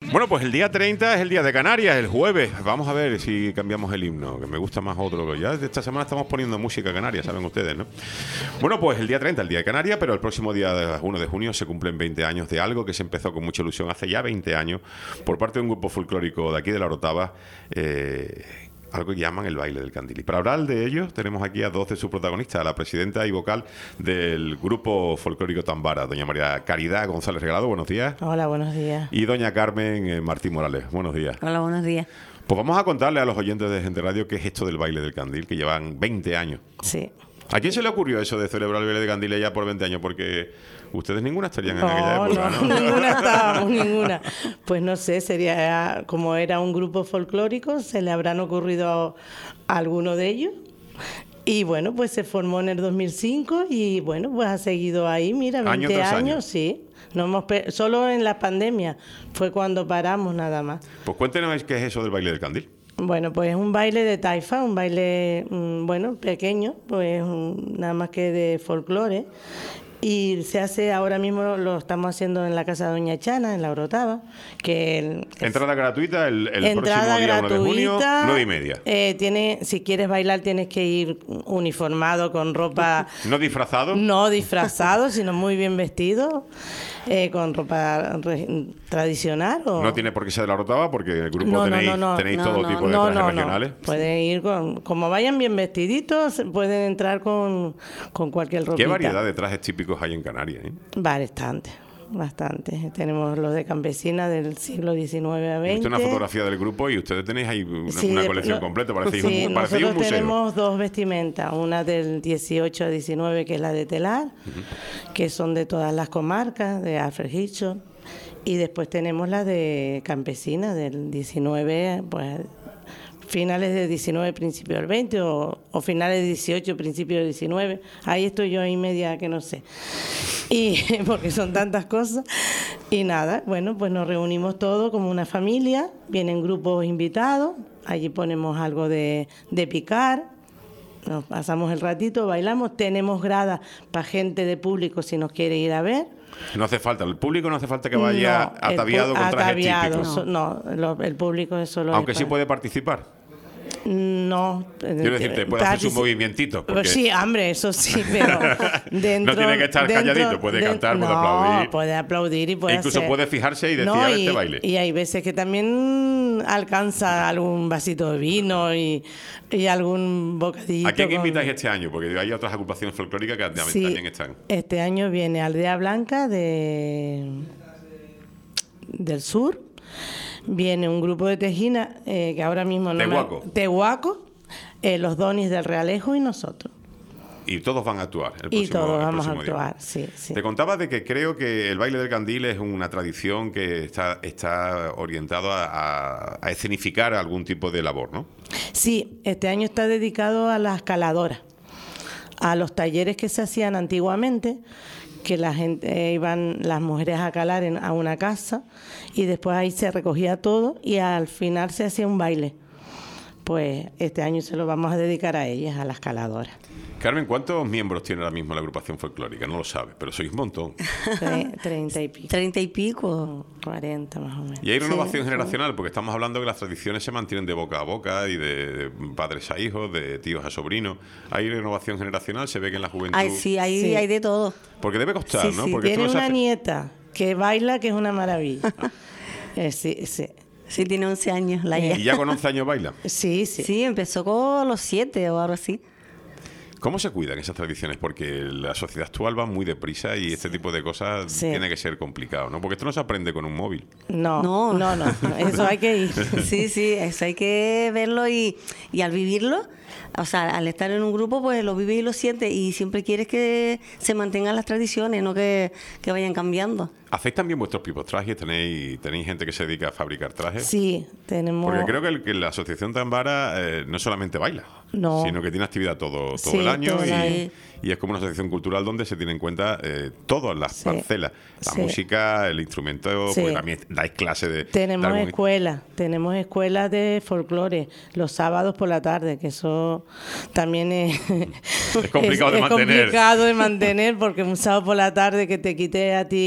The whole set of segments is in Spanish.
Bueno, pues el día 30 es el día de Canarias, el jueves. Vamos a ver si cambiamos el himno, que me gusta más otro. Ya esta semana estamos poniendo música canaria, saben ustedes, ¿no? Bueno, pues el día 30, el día de Canarias, pero el próximo día 1 de junio se cumplen 20 años de algo que se empezó con mucha ilusión hace ya 20 años por parte de un grupo folclórico de aquí de La Orotava, algo que llaman el baile del candil. Y para hablar de ello tenemos aquí a dos de sus protagonistas, a la presidenta y vocal del grupo folclórico Tambara, doña María Caridad González Regalado, buenos días. Hola, buenos días. Y doña Carmen Martín Morales, buenos días. Hola, buenos días. Pues vamos a contarle a los oyentes de Gente Radio qué es esto del baile del candil, que llevan 20 años. Sí. ¿A quién se le ocurrió eso de celebrar el baile del candil ya por 20 años? Porque ustedes ninguna estarían en aquella época, ¿no? Ninguna estábamos, ninguna. Pues no sé, sería como era un grupo folclórico, se le habrán ocurrido a alguno de ellos. Y bueno, pues se formó en el 2005 y bueno, pues ha seguido ahí, mira, 20 años, sí. No hemos solo en la pandemia fue cuando paramos nada más. Pues cuéntenos qué es eso del baile del candil. Bueno, pues es un baile de taifa, un baile, bueno, pequeño, pues nada más que de folclore. Y se hace ahora mismo, lo estamos haciendo en la casa de Doña Chana, en La Orotava. Entrada gratuita el entrada próximo día 1 de junio, 9:30. Si quieres bailar tienes que ir uniformado con ropa... ¿No disfrazado? No disfrazado, sino muy bien vestido, con ropa tradicional. No tiene por qué ser de La Orotava porque en el grupo tenéis todo tipo de trajes regionales. Pueden ir como vayan bien vestiditos, pueden entrar con cualquier ropita. ¿Qué variedad de trajes típicos hay en Canarias? Bastante. Tenemos los de campesina del siglo XIX a XX. He visto una fotografía del grupo y ustedes tenéis ahí una colección completa. Parecéis un museo. Nosotros tenemos dos vestimentas, una del 18 a 19 que es la de telar, que son de todas las comarcas, de Alfred Hitchcock, y después tenemos la de campesina del 19, pues finales del 19, principio del 20, o finales del 18, principio del 19. Ahí estoy yo ahí media que no sé. Y porque son tantas cosas. Y nada, bueno, pues nos reunimos todos como una familia, vienen grupos invitados, allí ponemos algo de picar, nos pasamos el ratito, bailamos, tenemos gradas para gente de público si nos quiere ir a ver. No hace falta, el público no hace falta que vaya ataviado con trajes típicos. No, el público es solo... Aunque sí puede participar. No. Quiero decirte, puede hacer sus movimientitos. Porque... Sí, hombre, eso sí, pero dentro... No tiene que estar calladito, puede cantar, puede aplaudir. No, puede aplaudir y puede incluso puede fijarse y decir, este baile. Y hay veces que también alcanza algún vasito de vino y algún bocadillo. ¿A quién invitáis este año? Porque hay otras agrupaciones folclóricas que también están. Este año viene Aldea Blanca del sur. Viene un grupo de Tejina, que ahora mismo no... Tehuaco, los Donis del Realejo y nosotros. Y todos van a actuar todos vamos a actuar, sí. Te contaba de que creo que el baile del candil es una tradición que está orientado a escenificar algún tipo de labor, ¿no? Sí, este año está dedicado a las caladoras, a los talleres que se hacían antiguamente, que la gente iban las mujeres a calar a una casa y después ahí se recogía todo y al final se hacía un baile. Pues este año se lo vamos a dedicar a ellas, a las caladoras. Carmen, ¿cuántos miembros tiene ahora mismo la agrupación folclórica? No lo sabes, pero sois un montón. 30 y pico. 30 y pico. 40 más o menos. Y hay renovación generacional, porque estamos hablando que las tradiciones se mantienen de boca a boca y de padres a hijos, de tíos a sobrinos. ¿Hay renovación generacional? ¿Se ve que en la juventud...? Sí, hay de todo. Porque debe costar, ¿no? Porque tiene una nieta que baila, que es una maravilla. Sí. Sí, tiene 11 años. ¿Y ya con 11 años baila? Sí. Sí, empezó con los 7 o algo así. ¿Cómo se cuidan esas tradiciones? Porque la sociedad actual va muy deprisa y este tipo de cosas tiene que ser complicado, ¿no? Porque esto no se aprende con un móvil. No. Eso hay que ir. Sí, eso hay que verlo y al vivirlo, o sea, al estar en un grupo, pues lo vives y lo sientes y siempre quieres que se mantengan las tradiciones, no que vayan cambiando. ¿Hacéis también vuestros propios trajes? ¿Tenéis gente que se dedica a fabricar trajes? Sí, tenemos... Porque creo que la Asociación Tambara no solamente baila, sino que tiene actividad todo el año y es como una asociación cultural donde se tiene en cuenta todas las parcelas. La música, el instrumento, porque también dais clase de... Tenemos escuelas de folclore los sábados por la tarde, que eso también es complicado de mantener. Es complicado de mantener porque un sábado por la tarde que te quite a ti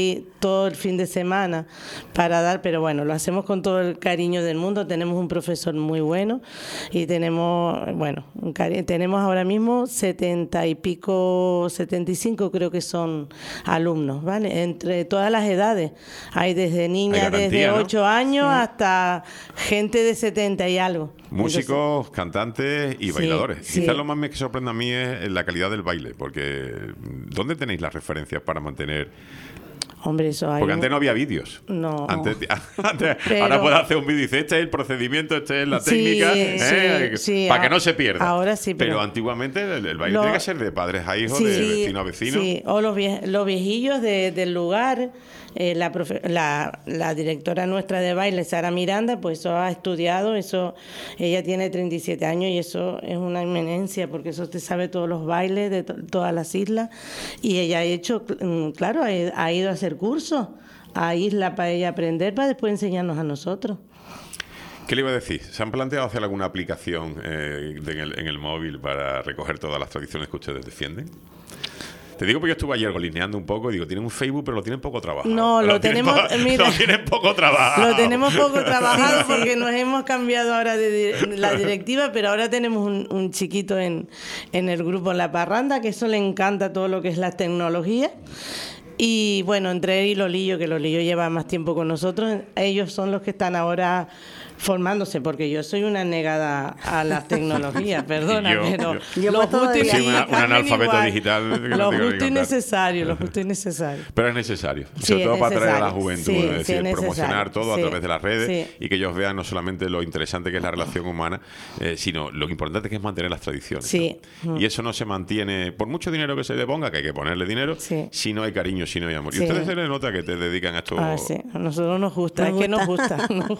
todo el fin de semana para dar, pero bueno, lo hacemos con todo el cariño del mundo. Tenemos un profesor muy bueno y tenemos, bueno, tenemos ahora mismo 70 y pico, 75 creo que son alumnos, ¿vale? Entre todas las edades. Hay desde niñas desde 8 años hasta gente de 70 y algo. Músicos, cantantes y bailadores. Sí. Quizás lo más que sorprende a mí es la calidad del baile, porque ¿dónde tenéis las referencias para mantener? Hombre, eso hay. Porque antes no había vídeos. No. Antes, Pero, ahora puedes hacer un vídeo y dices, este es el procedimiento, este es la técnica, sí, para que no se pierda. Ahora sí, pero antiguamente el baile tiene que ser de padres a hijos, de vecino a vecino. Sí, o los viejillos del lugar. La directora nuestra de baile, Sara Miranda, pues eso ha estudiado, ella tiene 37 años y eso es una eminencia, porque eso te sabe todos los bailes de todas las islas, y ella ha hecho, claro, ha ido a hacer cursos a isla para ella aprender, para después enseñarnos a nosotros. ¿Qué le iba a decir? ¿Se han planteado hacer alguna aplicación en el móvil para recoger todas las tradiciones que ustedes defienden? Te digo porque yo estuve ayer golineando un poco y digo, tienen un Facebook, pero lo tienen poco trabajado. No, lo tenemos, mira, lo tienen poco trabajado. Lo tenemos poco trabajado porque nos hemos cambiado ahora de la directiva, pero ahora tenemos un chiquito en el grupo en La Parranda, que eso le encanta todo lo que es la tecnología. Y bueno, entre él y Lolillo, que Lolillo lleva más tiempo con nosotros, ellos son los que están ahora formándose, porque yo soy una negada a las tecnologías, perdona, pero lo justo y un analfabeto digital. Lo justo y necesario, Pero es necesario, sí, sobre todo para atraer a la necesario. juventud, Sí, es decir, promocionar todo a través de las redes y que ellos vean no solamente lo interesante que es la relación humana, sino lo importante que es mantener las tradiciones. Sí. ¿No? Y eso no se mantiene, por mucho dinero que se le ponga, que hay que ponerle dinero, si no hay cariño, si no hay amor. Y ustedes se les nota que te dedican a esto. Sí, a nosotros nos gusta, es que nos gusta.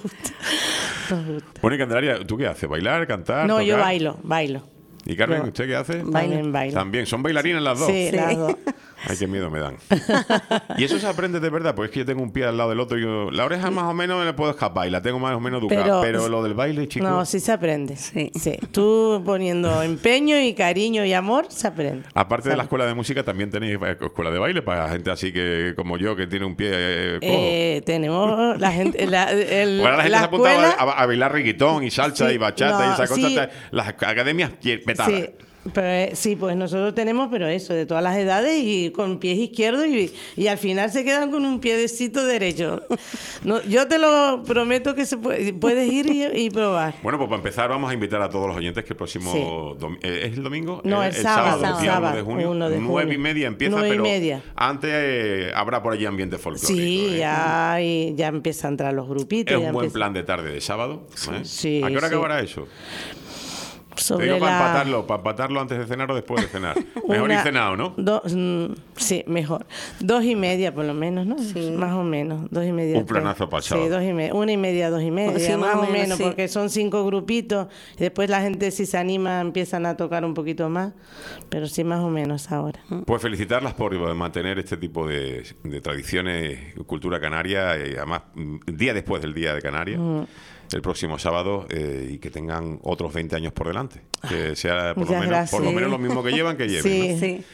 Bueno, y Candelaria, ¿tú qué haces? ¿Bailar, cantar, No, tocar? yo bailo. ¿Y Carmen, usted qué hace? Bailo. También, ¿son bailarinas las dos? Sí, las dos. Ay, qué miedo me dan. Y eso se aprende de verdad, porque es que yo tengo un pie al lado del otro. La oreja más o menos me la puedo escapar y la tengo más o menos educada. Pero lo del baile, chicos. No, sí se aprende. Sí. Tú poniendo empeño y cariño y amor, se aprende. Aparte de la escuela de música, también tenéis escuela de baile para gente así que como yo, que tiene un pie cojo. Tenemos la gente. Bueno, la gente se ha apuntado a bailar reggaetón y salsa y bachata y esas cosas. Las academias petadas. Sí. Pero, sí, pues nosotros tenemos, pero eso, de todas las edades y con pies izquierdos y al final se quedan con un piecito derecho. No, yo te lo prometo que puedes ir y probar. Bueno, pues para empezar vamos a invitar a todos los oyentes que el próximo... ¿Es el domingo? No, el sábado. Día 1 de junio. 9:30 empieza, 9:30. Pero antes habrá por allí ambiente folclórico. Sí, ya empiezan a entrar los grupitos. Es un buen plan de tarde de sábado. Sí, ¿A qué hora acabará eso? Te digo para empatarlo antes de cenar o después de cenar. Mejor ir cenado, ¿no? Sí, mejor. 2:30 por lo menos, ¿no? Sí. Más o menos. 2:30. Un planazo pasado. Sí, 2:30. 1:30, 2:30. Sí, más o menos, porque son 5 grupitos. Y después la gente, si se anima, empiezan a tocar un poquito más. Pero sí, más o menos ahora. Pues felicitarlas por mantener este tipo de tradiciones, cultura canaria, y además, día después del Día de Canarias. El próximo sábado y que tengan otros 20 años por delante. Que sea por lo menos lo mismo que llevan, que lleven. Sí, ¿no? sí.